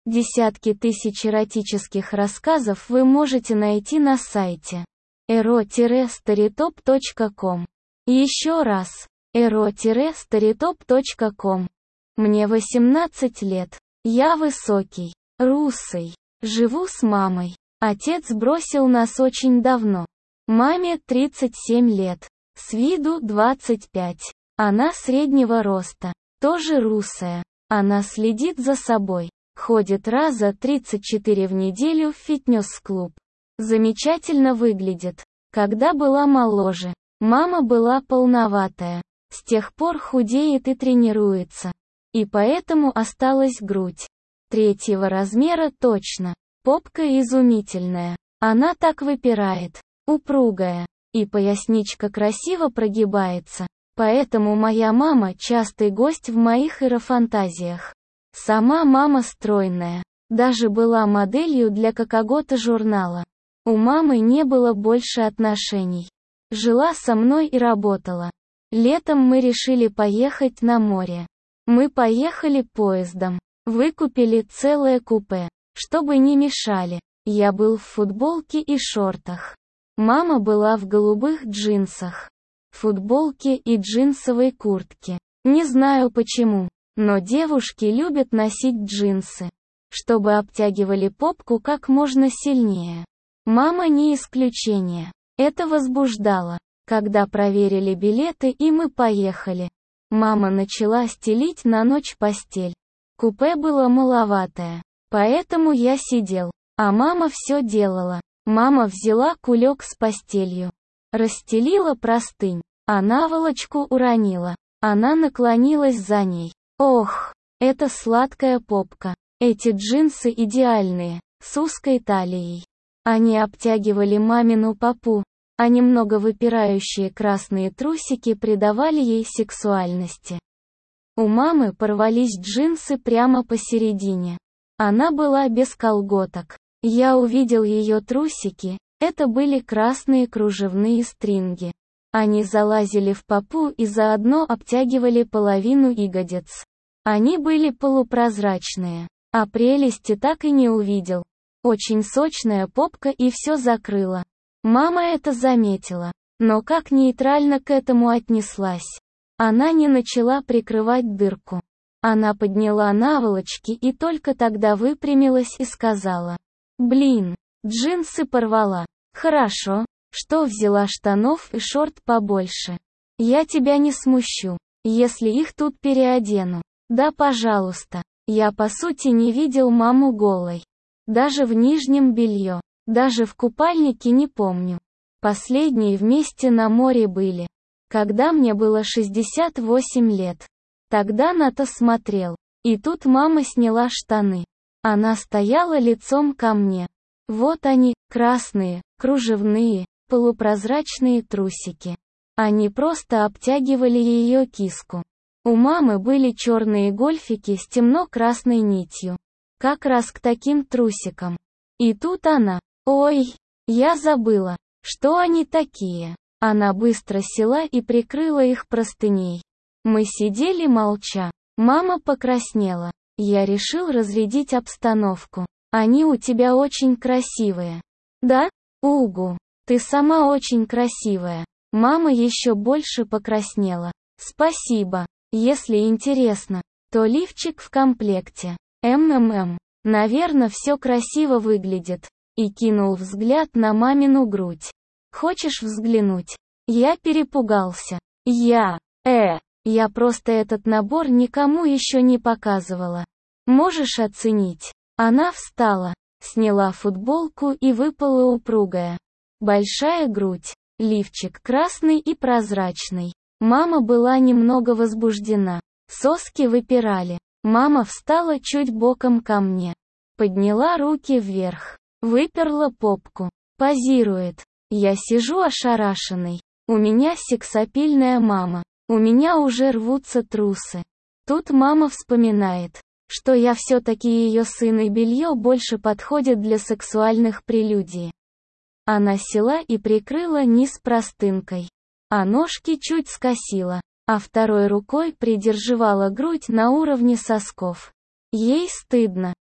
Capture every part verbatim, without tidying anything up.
Десятки тысяч эротических рассказов вы можете найти на сайте эро старитоп точка ком. Еще раз, эро старитоп точка ком. Мне восемнадцать лет. Я высокий, русый. Живу с мамой. Отец бросил нас очень давно. Маме тридцать семь лет. С виду двадцать пять. Она среднего роста. Тоже русая. Она следит за собой. Ходит раза тридцать четыре в неделю в фитнес-клуб. Замечательно выглядит. Когда была моложе, мама была полноватая. С тех пор худеет и тренируется. И поэтому осталась грудь. Третьего размера точно. Попка изумительная. Она так выпирает. Упругая. И поясничка красиво прогибается. Поэтому моя мама частый гость в моих эрофантазиях. Сама мама стройная. Даже была моделью для какого-то журнала. У мамы не было больше отношений. Жила со мной и работала. Летом мы решили поехать на море. Мы поехали поездом. Выкупили целое купе, чтобы не мешали. Я был в футболке и шортах. Мама была в голубых джинсах, футболке и джинсовой куртке. Не знаю почему, но девушки любят носить джинсы, чтобы обтягивали попку как можно сильнее. Мама не исключение. Это возбуждало. Когда проверили билеты и мы поехали, мама начала стелить на ночь постель. Купе было маловатое, поэтому я сидел, а мама все делала. Мама взяла кулек с постелью, расстелила простынь, а наволочку уронила. Она наклонилась за ней. Ох, это сладкая попка. Эти джинсы идеальные, с узкой талией. Они обтягивали мамину попу, а немного выпирающие красные трусики придавали ей сексуальности. У мамы порвались джинсы прямо посередине. Она была без колготок. Я увидел ее трусики, это были красные кружевные стринги. Они залазили в попу и заодно обтягивали половину ягодиц. Они были полупрозрачные, а прелести так и не увидел. Очень сочная попка и все закрыла. Мама это заметила, но как нейтрально к этому отнеслась. Она не начала прикрывать дырку. Она подняла наволочки и только тогда выпрямилась и сказала: «Блин, джинсы порвала. Хорошо, что взяла штанов и шорт побольше. Я тебя не смущу, если их тут переодену». Да, пожалуйста. Я по сути не видел маму голой. Даже в нижнем белье. Даже в купальнике не помню. Последние вместе на море были. Когда мне было шестьдесят восемь лет. Тогда на то смотрел. И тут мама сняла штаны. Она стояла лицом ко мне. Вот они, красные, кружевные, полупрозрачные трусики. Они просто обтягивали ее киску. У мамы были черные гольфики с темно-красной нитью. Как раз к таким трусикам. И тут она. Ой, я забыла, что они такие. Она быстро села и прикрыла их простыней. Мы сидели молча. Мама покраснела. Я решил разрядить обстановку. Они у тебя очень красивые. Да? Угу. Ты сама очень красивая. Мама еще больше покраснела. Спасибо. Если интересно, то лифчик в комплекте. МММ. Наверно, все красиво выглядит. И кинул взгляд на мамину грудь. Хочешь взглянуть? Я перепугался. Я, э, я просто этот набор никому еще не показывала. Можешь оценить? Она встала, сняла футболку и выпала упругая. Большая грудь, лифчик красный и прозрачный. Мама была немного возбуждена. Соски выпирали. Мама встала чуть боком ко мне. Подняла руки вверх. Выперла попку. Позирует. Я сижу ошарашенный. У меня сексапильная мама. У меня уже рвутся трусы. Тут мама вспоминает, что я все-таки ее сын и белье больше подходит для сексуальных прелюдий. Она села и прикрыла низ простынкой. А ножки чуть скосила, а второй рукой придерживала грудь на уровне сосков. Ей стыдно.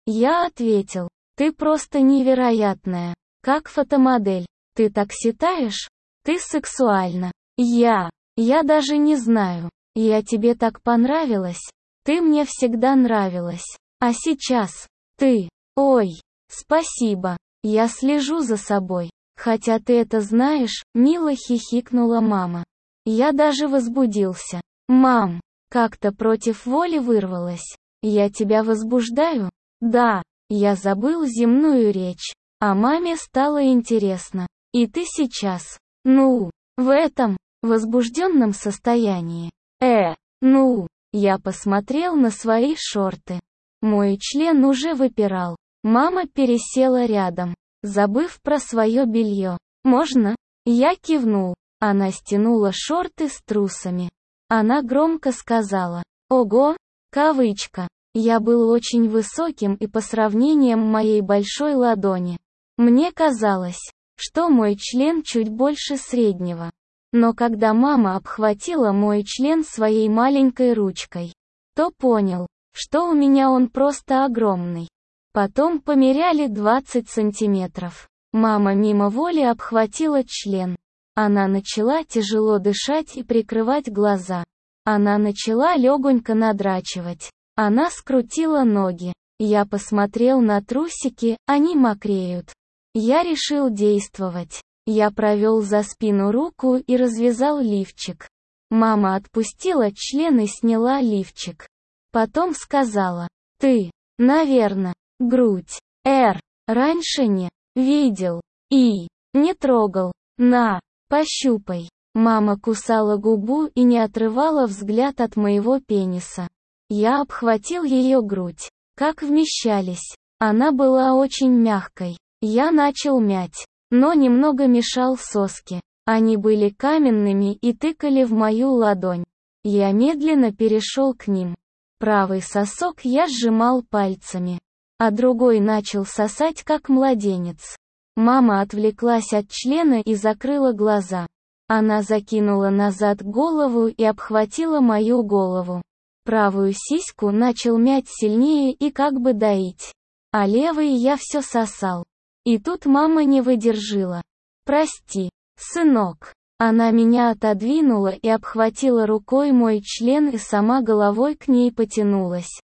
Я ответил, ты просто невероятная, как фотомодель. Ты так считаешь? Ты сексуальна. Я, я даже не знаю. Я тебе так понравилась. Ты мне всегда нравилась. А сейчас, ты, ой, спасибо. Я слежу за собой. Хотя ты это знаешь, мило хихикнула мама. Я даже возбудился. Мам, как-то против воли вырвалась. Я тебя возбуждаю? Да, я забыл земную речь. А маме стало интересно. И ты сейчас, ну, в этом, возбужденном состоянии. Э, ну, я посмотрел на свои шорты. Мой член уже выпирал. Мама пересела рядом, забыв про свое белье. «Можно?» Я кивнул. Она стянула шорты с трусами. Она громко сказала: «Ого!» Кавычка. Я был очень высоким и по сравнениям моей большой ладони. Мне казалось, что мой член чуть больше среднего. Но когда мама обхватила мой член своей маленькой ручкой, то понял, что у меня он просто огромный. Потом померяли двадцать сантиметров. Мама мимо воли обхватила член. Она начала тяжело дышать и прикрывать глаза. Она начала легонько надрачивать. Она скрутила ноги. Я посмотрел на трусики, они мокреют. Я решил действовать. Я провел за спину руку и развязал лифчик. Мама отпустила член и сняла лифчик. Потом сказала: «Ты, наверно, грудь, Р, раньше не видел, и не трогал, на, пощупай». Мама кусала губу и не отрывала взгляд от моего пениса. Я обхватил ее грудь. Как вмещались. Она была очень мягкой. Я начал мять, но немного мешал соски. Они были каменными и тыкали в мою ладонь. Я медленно перешел к ним. Правый сосок я сжимал пальцами, а другой начал сосать как младенец. Мама отвлеклась от члена и закрыла глаза. Она закинула назад голову и обхватила мою голову. Правую сиську начал мять сильнее и как бы доить. А левый я все сосал. И тут мама не выдержала. «Прости, сынок». Она меня отодвинула и обхватила рукой мой член и сама головой к ней потянулась.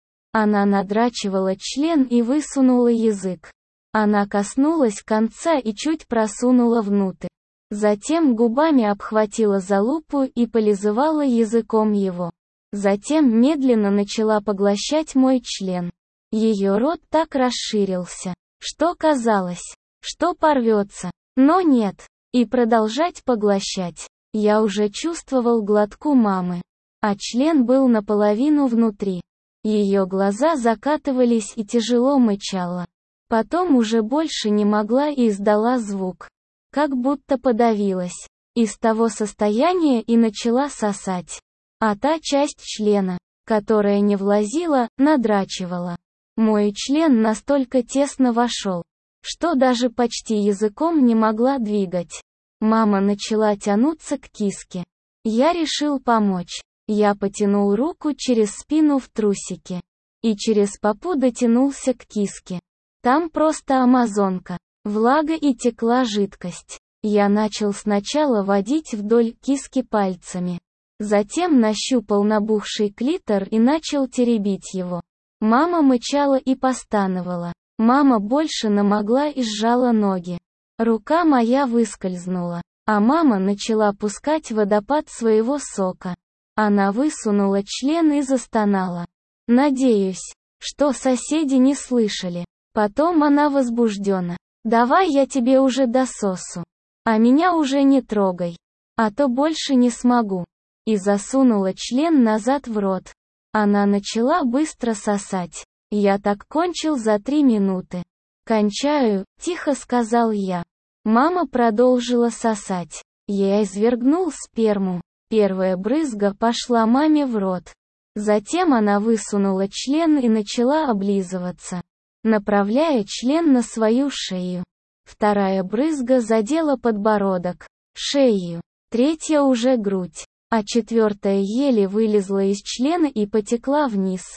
Она надрачивала член и высунула язык. Она коснулась конца и чуть просунула внутрь. Затем губами обхватила залупу и полизывала языком его. Затем медленно начала поглощать мой член. Ее рот так расширился, что казалось, что порвется, но нет. И продолжать поглощать. Я уже чувствовал глотку мамы, а член был наполовину внутри. Ее глаза закатывались и тяжело мычала. Потом уже больше не могла и издала звук. Как будто подавилась. Из того состояния и начала сосать. А та часть члена, которая не влазила, надрачивала. Мой член настолько тесно вошел, что даже почти языком не могла двигать. Мама начала тянуться к киске. Я решил помочь. Я потянул руку через спину в трусики. И через попу дотянулся к киске. Там просто амазонка. Влага и текла жидкость. Я начал сначала водить вдоль киски пальцами. Затем нащупал набухший клитор и начал теребить его. Мама мычала и постановала. Мама больше намогла и сжала ноги. Рука моя выскользнула, а мама начала пускать водопад своего сока. Она высунула член и застонала. Надеюсь, что соседи не слышали. Потом она возбуждена. «Давай я тебе уже дососу. А меня уже не трогай. А то больше не смогу». И засунула член назад в рот. Она начала быстро сосать. Я так кончил за три минуты. «Кончаю», — тихо сказал я. Мама продолжила сосать. Я извергнул сперму. Первая брызга пошла маме в рот. Затем она высунула член и начала облизываться, направляя член на свою шею. Вторая брызга задела подбородок, шею. Третья уже грудь. А четвертая еле вылезла из члена и потекла вниз.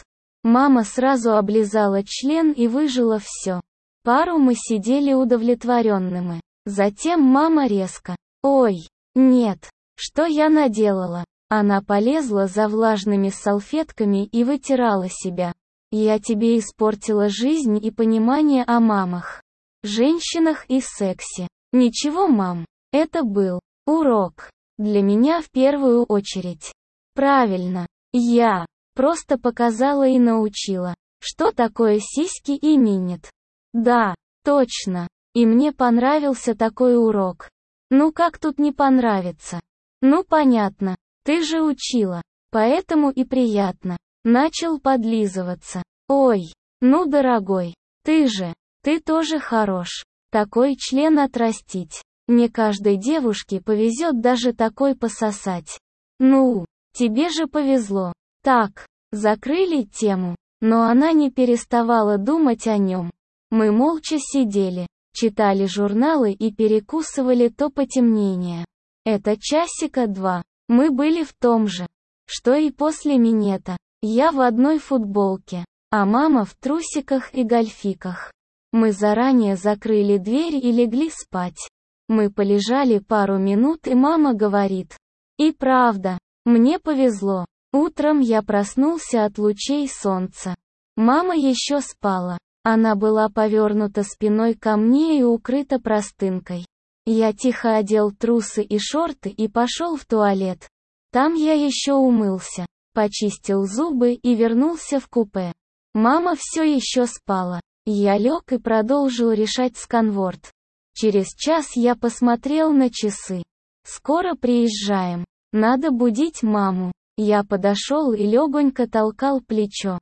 Мама сразу облизала член и выжила все. Пару мы сидели удовлетворенными. Затем мама резко: «Ой, нет, что я наделала?» Она полезла за влажными салфетками и вытирала себя. «Я тебе испортила жизнь и понимание о мамах, женщинах и сексе». «Ничего, мам, это был урок. Для меня в первую очередь». «Правильно. Я просто показала и научила, что такое сиськи и минет». «Да, точно. И мне понравился такой урок». «Ну как тут не понравится?» «Ну понятно. Ты же учила. Поэтому и приятно». Начал подлизываться. «Ой, ну дорогой, ты же, ты тоже хорош. Такой член отрастить. Не каждой девушке повезет даже такой пососать. Ну, тебе же повезло». Так, закрыли тему. Но она не переставала думать о нем. Мы молча сидели, читали журналы и перекусывали то потемнение. Это часика два. Мы были в том же, что и после минета. Я в одной футболке, а мама в трусиках и гольфиках. Мы заранее закрыли дверь и легли спать. Мы полежали пару минут, и мама говорит: «И правда, мне повезло. Утром я проснулся от лучей солнца. Мама еще спала. Она была повернута спиной ко мне и укрыта простынкой. Я тихо одел трусы и шорты и пошел в туалет. Там я еще умылся, почистил зубы и вернулся в купе. Мама все еще спала. Я лег и продолжил решать сканворд. Через час я посмотрел на часы. Скоро приезжаем. Надо будить маму». Я подошел и легонько толкал плечо.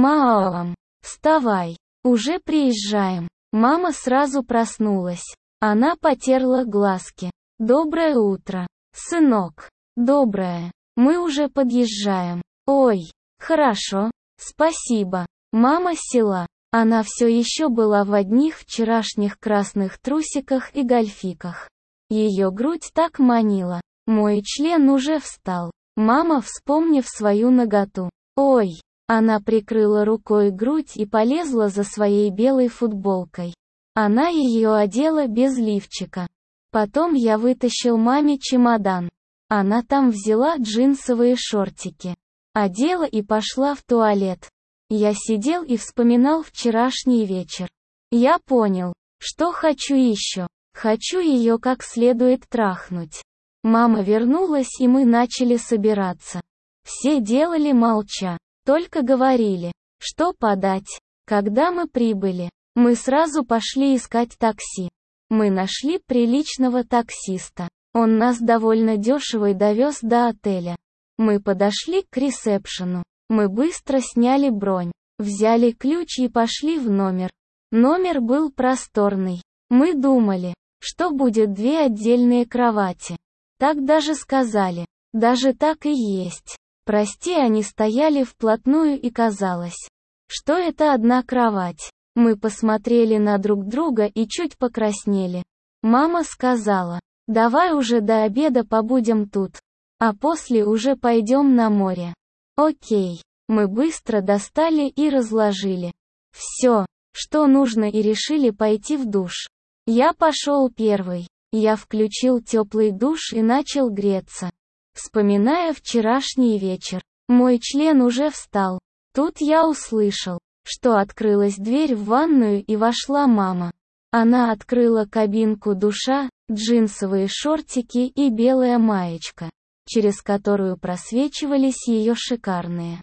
«Мам, вставай. Уже приезжаем». Мама сразу проснулась. Она потерла глазки. «Доброе утро, сынок». «Доброе. Мы уже подъезжаем». «Ой, хорошо. Спасибо». Мама села. Она все еще была в одних вчерашних красных трусиках и гольфиках. Ее грудь так манила. Мой член уже встал. Мама, вспомнив свою наготу. «Ой». Она прикрыла рукой грудь и полезла за своей белой футболкой. Она ее одела без лифчика. Потом я вытащил маме чемодан. Она там взяла джинсовые шортики. Одела и пошла в туалет. Я сидел и вспоминал вчерашний вечер. Я понял, что хочу еще. Хочу ее как следует трахнуть. Мама вернулась, и мы начали собираться. Все делали молча. Только говорили, что подать. Когда мы прибыли, мы сразу пошли искать такси. Мы нашли приличного таксиста. Он нас довольно дешево довез до отеля. Мы подошли к ресепшену. Мы быстро сняли бронь, взяли ключ и пошли в номер. Номер был просторный. Мы думали, что будет две отдельные кровати. Так даже сказали. Даже так и есть. Прости, они стояли вплотную, и казалось, что это одна кровать. Мы посмотрели на друг друга и чуть покраснели. Мама сказала: «Давай уже до обеда побудем тут, а после уже пойдем на море». Окей. Мы быстро достали и разложили все, что нужно, и решили пойти в душ. Я пошел первый. Я включил теплый душ и начал греться. Вспоминая вчерашний вечер, мой член уже встал. Тут я услышал, что открылась дверь в ванную, и вошла мама. Она открыла кабинку душа, джинсовые шортики и белая маечка, через которую просвечивались ее шикарные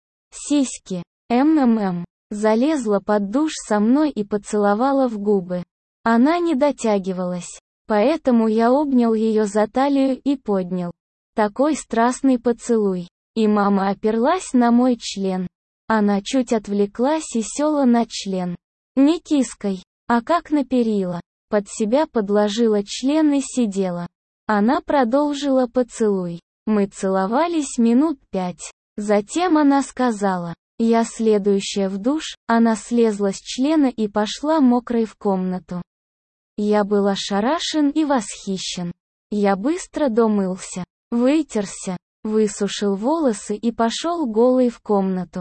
сиськи. МММ. Залезла под душ со мной и поцеловала в губы. Она не дотягивалась, поэтому я обнял ее за талию и поднял. Такой страстный поцелуй. И мама оперлась на мой член. Она чуть отвлеклась и села на член. Не киской, а как на перила. Под себя подложила член и сидела. Она продолжила поцелуй. Мы целовались минут пять. Затем она сказала: «Я следующая в душ». Она слезла с члена и пошла мокрой в комнату. Я был ошарашен и восхищен. Я быстро домылся, вытерся, высушил волосы и пошел голый в комнату.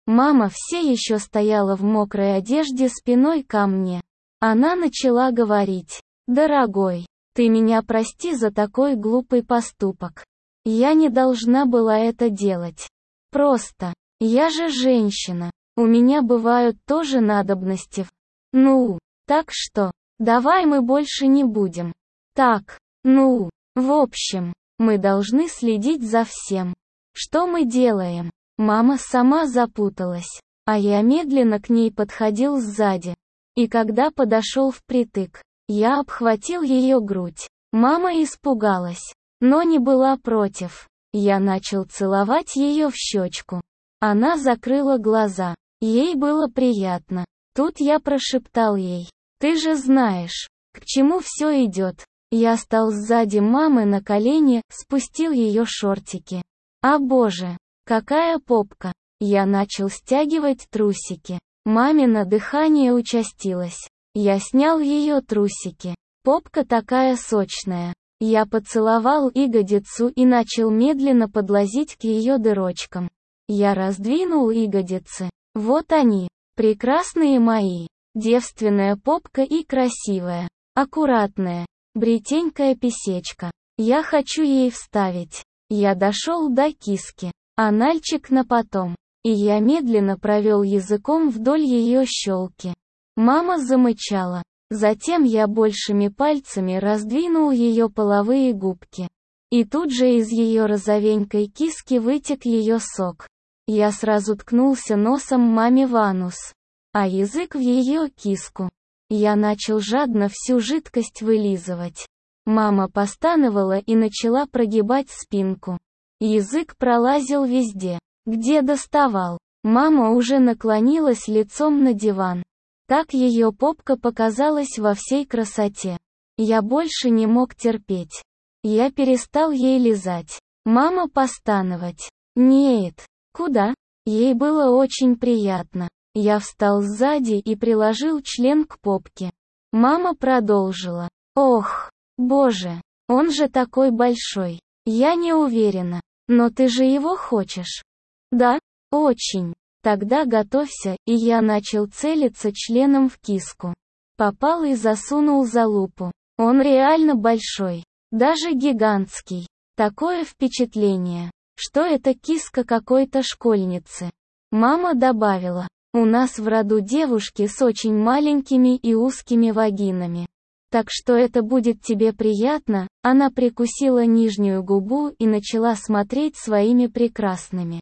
Мама все еще стояла в мокрой одежде спиной ко мне. Она начала говорить: «Дорогой, ты меня прости за такой глупый поступок. Я не должна была это делать. Просто, я же женщина, у меня бывают тоже надобности. Ну, так что, давай мы больше не будем. Так, ну, в общем, мы должны следить за всем, что мы делаем». Мама сама запуталась, а я медленно к ней подходил сзади. И когда подошел впритык, я обхватил ее грудь. Мама испугалась, но не была против. Я начал целовать ее в щечку. Она закрыла глаза. Ей было приятно. Тут я прошептал ей: «Ты же знаешь, к чему все идет». Я стал сзади мамы на колени, спустил ее шортики. А боже, какая попка! Я начал стягивать трусики. Мамино дыхание участилось. Я снял ее трусики. Попка такая сочная. Я поцеловал ягодицу и начал медленно подлазить к ее дырочкам. Я раздвинул ягодицы. Вот они, прекрасные мои. Девственная попка и красивая, аккуратная, бретенькая писечка. Я хочу ей вставить. Я дошел до киски. Анальчик на потом. И я медленно провел языком вдоль ее щелки. Мама замычала. Затем я большими пальцами раздвинул ее половые губки. И тут же из ее розовенькой киски вытек ее сок. Я сразу ткнулся носом маме в анус, а язык в ее киску. Я начал жадно всю жидкость вылизывать. Мама постановала и начала прогибать спинку. Язык пролазил везде, где доставал. Мама уже наклонилась лицом на диван. Так ее попка показалась во всей красоте. Я больше не мог терпеть. Я перестал ей лизать. Мама постановать. Нет. Куда? Ей было очень приятно. Я встал сзади и приложил член к попке. Мама продолжила. Ох, боже, он же такой большой. Я не уверена. Но ты же его хочешь? Да, очень. Тогда готовься, и я начал целиться членом в киску. Попал и засунул за лупу. Он реально большой. Даже гигантский. Такое впечатление, что это киска какой-то школьницы. Мама добавила: у нас в роду девушки с очень маленькими и узкими вагинами. Так что это будет тебе приятно. Она прикусила нижнюю губу и начала смотреть своими прекрасными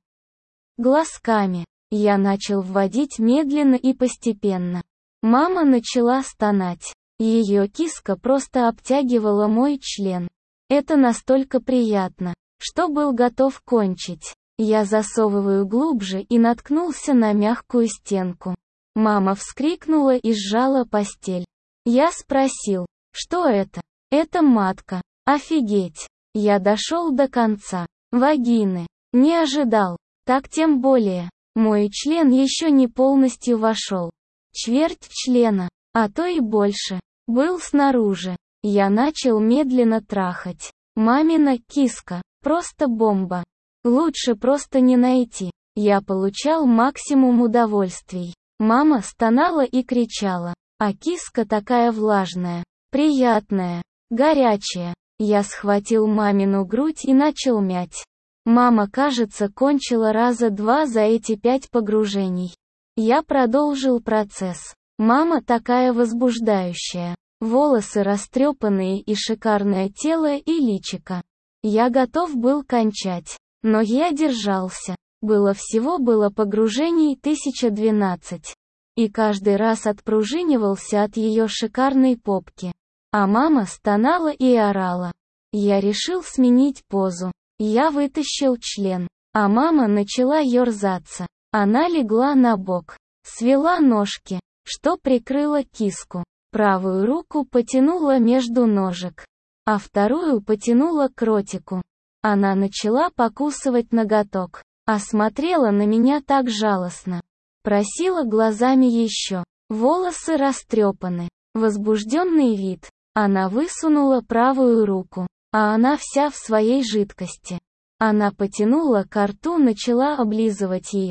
глазками. Я начал вводить медленно и постепенно. Мама начала стонать. Ее киска просто обтягивала мой член. Это настолько приятно, что был готов кончить. Я засовываю глубже и наткнулся на мягкую стенку. Мама вскрикнула и сжала постель. Я спросил: что это? Это матка. Офигеть. Я дошел до конца. Вагины. Не ожидал. Так тем более. Мой член еще не полностью вошел. Четверть члена, а то и больше, был снаружи. Я начал медленно трахать. Мамина киска. Просто бомба. Лучше просто не найти. Я получал максимум удовольствий. Мама стонала и кричала. А киска такая влажная, приятная, горячая. Я схватил мамину грудь и начал мять. Мама, кажется, кончила раза два за эти пять погружений. Я продолжил процесс. Мама такая возбуждающая. Волосы растрепанные и шикарное тело и личико. Я готов был кончать. Но я держался. Было всего было погружений тысяча двенадцать. И каждый раз отпружинивался от ее шикарной попки. А мама стонала и орала. Я решил сменить позу. Я вытащил член. А мама начала ерзаться. Она легла на бок. Свела ножки, что прикрыло киску. Правую руку потянула между ножек. А вторую потянула к ротику. Она начала покусывать ноготок. А смотрела на меня так жалостно. Просила глазами еще. Волосы растрепаны. Возбужденный вид. Она высунула правую руку. А она вся в своей жидкости. Она потянула ко рту, начала облизывать ее.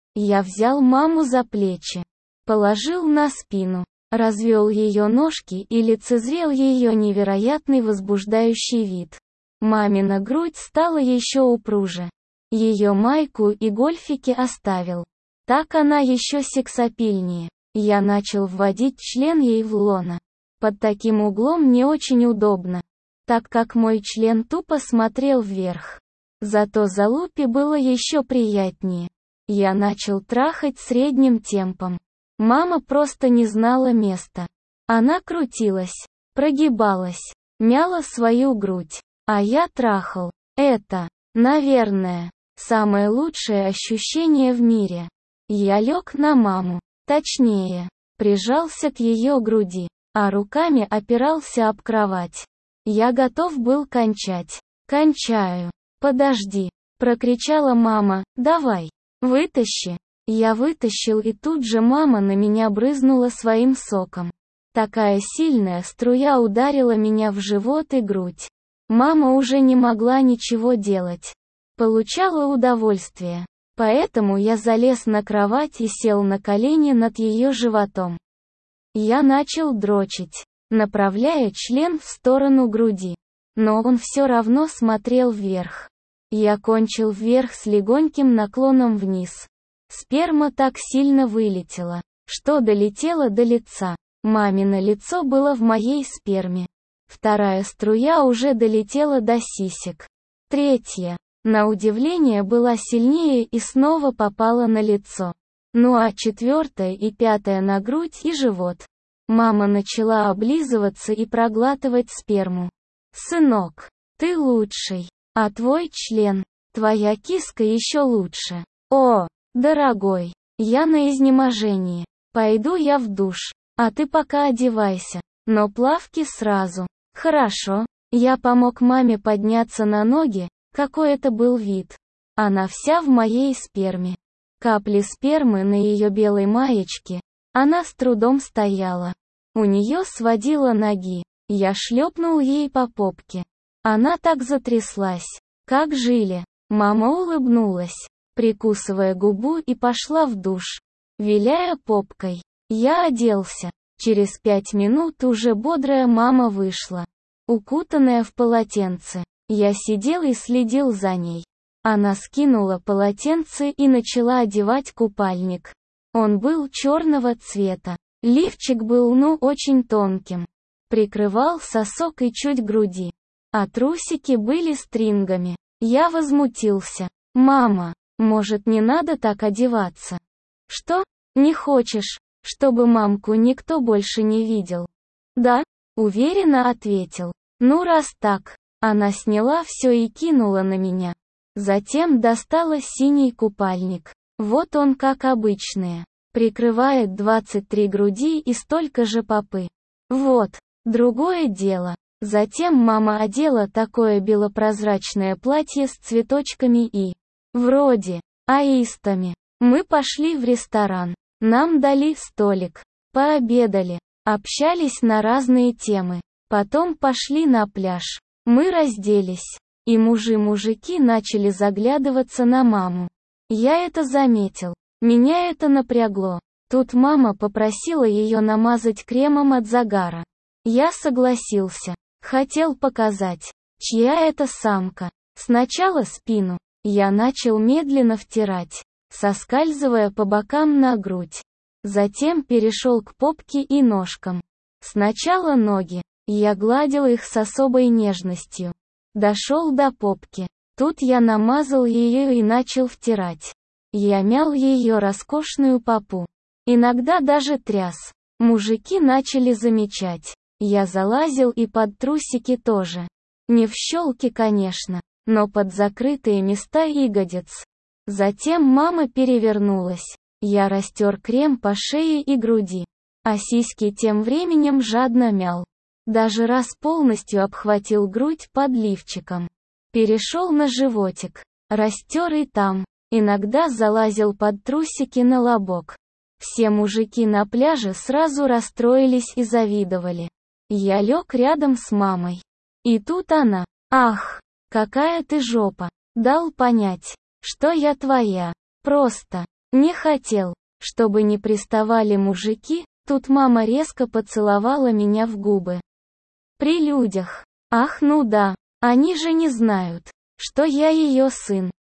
Я взял маму за плечи, положил на спину, развел ее ножки и лицезрел ее невероятный возбуждающий вид. Мамина грудь стала еще упруже. Ее майку и гольфики оставил. Так она еще сексапильнее. Я начал вводить член ей в лоно. Под таким углом не очень удобно, так как мой член тупо смотрел вверх. Зато залупе было еще приятнее. Я начал трахать средним темпом. Мама просто не знала места. Она крутилась, прогибалась, мяла свою грудь, а я трахал. Это, наверное, самое лучшее ощущение в мире. Я лег на маму, точнее, прижался к ее груди, а руками опирался об кровать. Я готов был кончать. «Кончаю. Подожди», — прокричала мама, «давай, вытащи». Я вытащил, и тут же мама на меня брызнула своим соком. Такая сильная струя ударила меня в живот и грудь. Мама уже не могла ничего делать. Получала удовольствие. Поэтому я залез на кровать и сел на колени над ее животом. Я начал дрочить, направляя член в сторону груди. Но он все равно смотрел вверх. Я кончил вверх с легоньким наклоном вниз. Сперма так сильно вылетела, что долетела до лица. Мамино лицо было в моей сперме. Вторая струя уже долетела до сисек. Третья, на удивление, была сильнее и снова попала на лицо. Ну а четвертая и пятая на грудь и живот. Мама начала облизываться и проглатывать сперму. «Сынок, ты лучший, а твой член, твоя киска еще лучше. О, дорогой, я на изнеможении. Пойду я в душ, а ты пока одевайся, но плавки сразу». Хорошо. Я помог маме подняться на ноги. Какой это был вид. Она вся в моей сперме. Капли спермы на ее белой маечке. Она с трудом стояла. У нее сводило ноги. Я шлепнул ей по попке. Она так затряслась. Как жили. Мама улыбнулась, прикусывая губу, и пошла в душ, виляя попкой. Я оделся. Через пять минут уже бодрая мама вышла, укутанная в полотенце. Я сидел и следил за ней. Она скинула полотенце и начала одевать купальник. Он был черного цвета. Лифчик был ну очень тонким. Прикрывал сосок и чуть груди. А трусики были стрингами. Я возмутился. «Мама, может, не надо так одеваться?» «Что? Не хочешь, чтобы мамку никто больше не видел?» «Да», — уверенно ответил. «Ну раз так». Она сняла все и кинула на меня. Затем достала синий купальник. Вот он, как обычные. Прикрывает двадцать три груди и столько же попы. Вот, другое дело. Затем мама одела такое белопрозрачное платье с цветочками и, вроде, аистами. Мы пошли в ресторан. Нам дали столик. Пообедали. Общались на разные темы. Потом пошли на пляж. Мы разделись. И мужи-мужики начали заглядываться на маму. Я это заметил. Меня это напрягло. Тут мама попросила ее намазать кремом от загара. Я согласился. Хотел показать, чья это самка. Сначала спину. Я начал медленно втирать, соскальзывая по бокам на грудь. Затем перешел к попке и ножкам. Сначала ноги. Я гладил их с особой нежностью. Дошел до попки. Тут я намазал ее и начал втирать. Я мял ее роскошную попу. Иногда даже тряс. Мужики начали замечать. Я залазил и под трусики тоже. Не в щелки, конечно, но под закрытые места ягодиц. Затем мама перевернулась. Я растер крем по шее и груди. А сиськи тем временем жадно мял. Даже раз полностью обхватил грудь под лифчиком. Перешел на животик. Растер и там. Иногда залазил под трусики на лобок. Все мужики на пляже сразу расстроились и завидовали. Я лег рядом с мамой. И тут она. «Ах, какая ты жопа!» Дал понять, что я твоя. Просто. Не хотел, чтобы не приставали мужики, тут мама резко поцеловала меня в губы. При людях. Ах, ну да, они же не знают, что я ее сын.